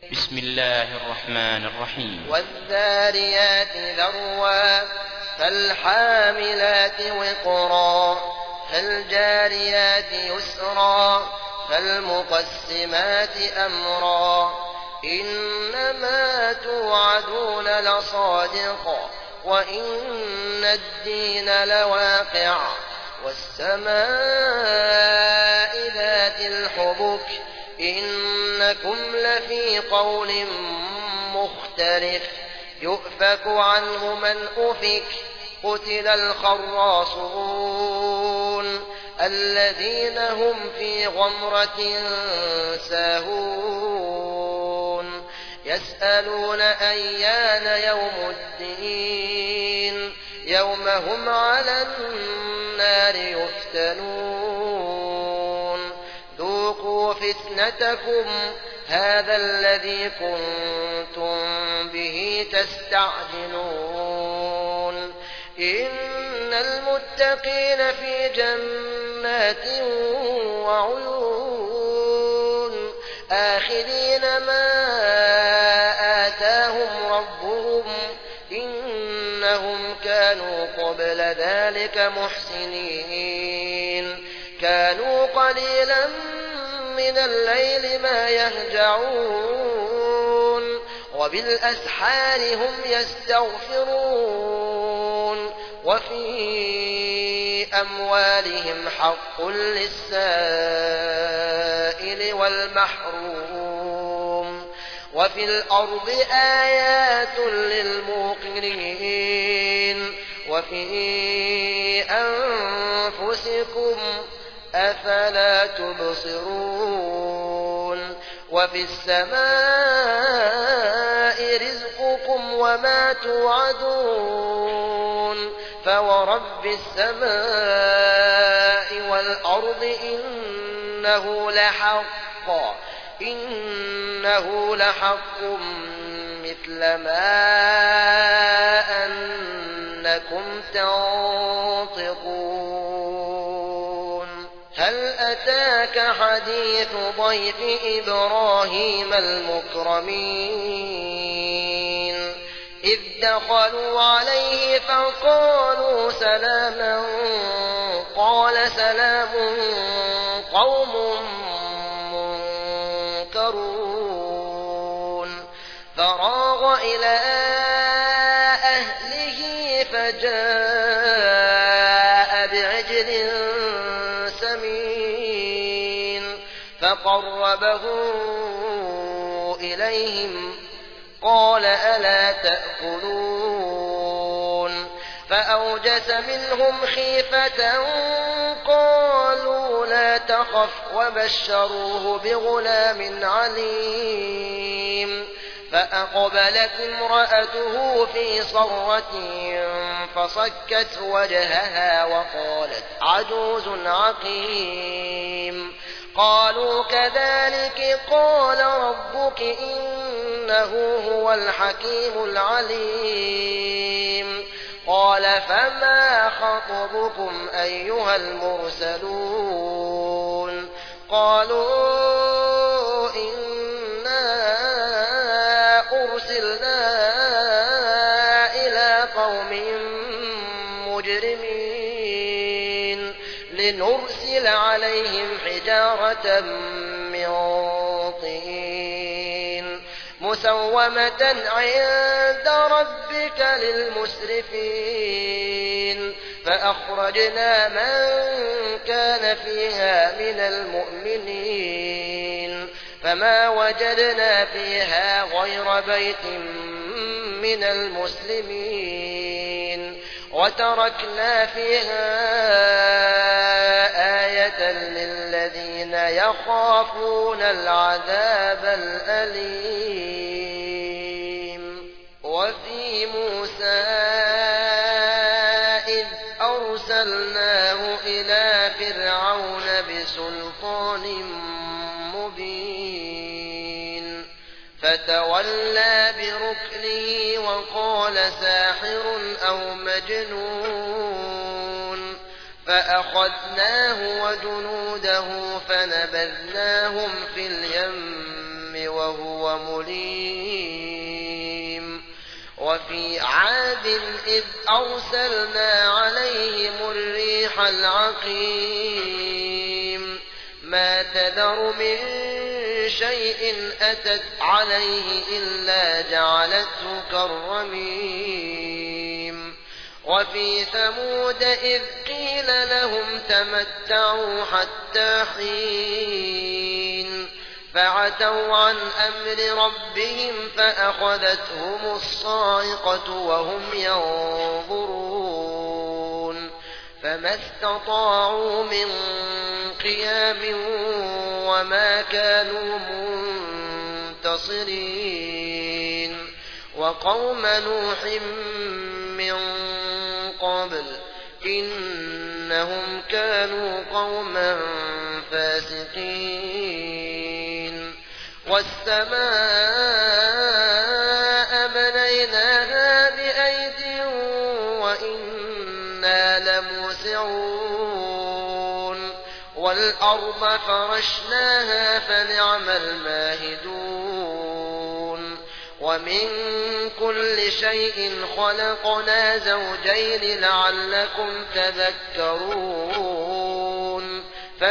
بسم الله الرحمن الرحيم. والذاريات ذروا فالحاملات وقرا فالجاريات يسرا فالمقسمات أمرا إنما توعدون لصادق وإن الدين لواقع والسماء ذات الحبك إنكم لفي قول مختلف يؤفك عنه من أفك قتل الخراصون الذين هم في غمرة ساهون يسألون أيان يوم الدين يوم هم على النار يفتنون ذوقوا فتنتكم هذا الذي كنتم به تستعجلون إن المتقين في جنات وعيون آخذين ما آتاهم ربهم إنهم كانوا قبل ذلك محسنين كانوا قليلا من الليل ما يهجعون وبالأسحار هم يستغفرون وفي أموالهم حق للسائل والمحروم وفي الأرض آيات للموقنين وفي أنفسكم أفلا تبصرون وفي السماء رزقكم وما توعدون فورب السماء والأرض إنه لحق مثل ما أنكم تنطقون هل أتاك حديث ضيف إبراهيم المكرمين إذ دخلوا عليه فقالوا سلاما قال سلام قوم منكرون فراغ إلى أهله فجاء بعجل سمين فقربه إليهم قال ألا تأكلون فأوجس منهم خيفة قالوا لا تخف وبشروه بغلام عليم فأقبلت امرأته في صرة فصكت وجهها وقالت عجوز عقيم قالوا كذلك قال ربك إنه هو الحكيم العليم قال فما خطبكم أيها المرسلون قالوا إنا أرسلنا إلى قوم مجرمين لنرسل عليهم حجارة من طين مسومة عند ربك للمسرفين فأخرجنا من كان فيها من المؤمنين فما وجدنا فيها غير بيت من المسلمين وتركنا فيها آية للذين يخافون العذاب الأليم وفي موسى إذ أرسلناه إلى فرعون بسلطان مبين فتولى بركنه وقال ساحر أو مجنون فأخذناه وجنوده فنبذناهم في اليم فهو مليم وفي عاد إذ أرسلنا عليهم الريح العقيم ما تذر من شيء أتت عليه إلا جعلته كالرميم وفي ثمود إذ قيل لهم تمتعوا حتى حين فعتوا عن أمر ربهم فأخذتهم الصاعقة وهم ينظرون فما استطاعوا من قيام وما كانوا منتصرين وقوم نوح من قبل إنهم كانوا قوما فاسقين والسماء بنيناها بأيد وإنا لموسعون والأرض فرشناها فنعم الماهدون ومن كل شيء خلقنا زوجين لعلكم تذكرون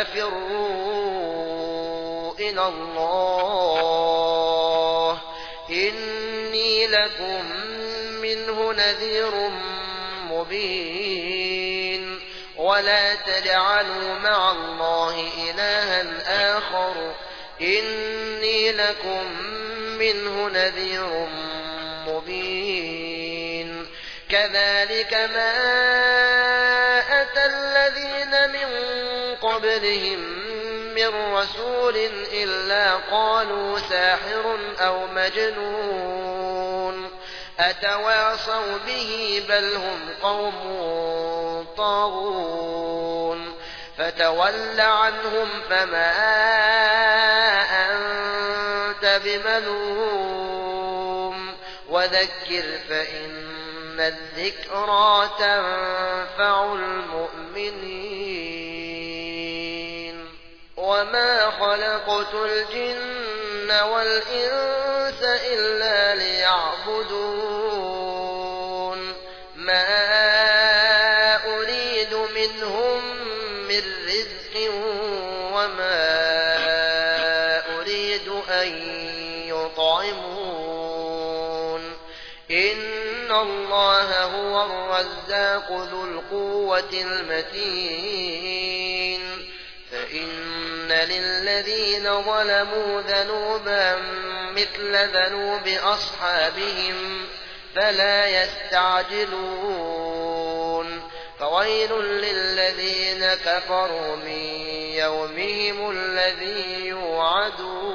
ففروا إلى الله إني لكم منه نذير مبين ولا تجعلوا مع الله إلها آخر إني لكم منه نذير مبين كذلك ما أتى الذين من قبلهم من رسول إلا قالوا ساحر أو مجنون أتواصوا به بل هم قوم طاغون فتول عنهم فما أنت بملوم وذكر فإن الذكرى تنفع المؤمنين وما خلقت الجن والإنس إلا ليعبدون ما أريد منهم من رزق وما أريد أن يطعمون إن الله هو الرزاق ذو القوة المتين فإن للذين ظلموا ذنوبا مثل ذنوب أصحابهم فلا يستعجلون فويل للذين كفروا من يومهم الذي يوعدون